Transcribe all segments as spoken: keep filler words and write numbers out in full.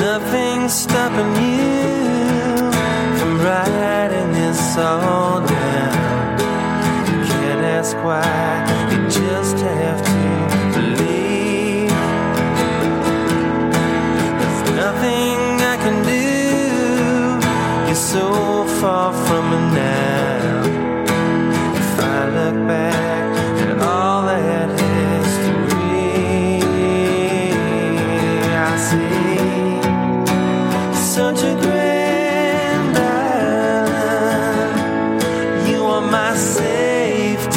Nothing's stopping you from writing this all down. You can't ask why, you just have to believe. There's nothing I can do, you're so far from it now. If I look back at all that history, I see such a grand island. You are my safety.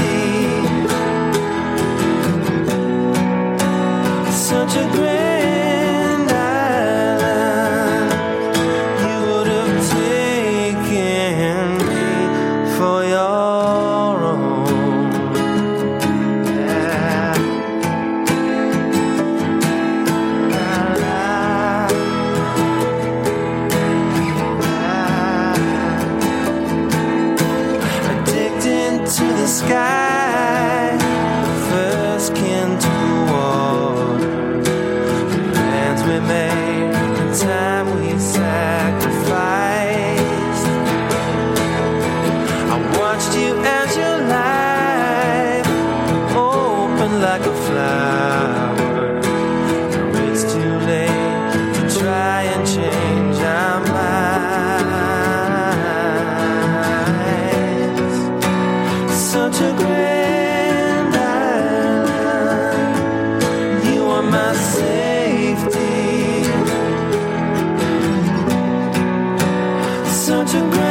Such a grand island. You would have taken me for your own. Yeah. La, la. Addicted to the sky, first kin to the water. The plans we made, the time we sacrificed. I watched you as your life opened like a flower. Now it's too late to try and change our minds. Such a grand island. You are my safety. Such a grand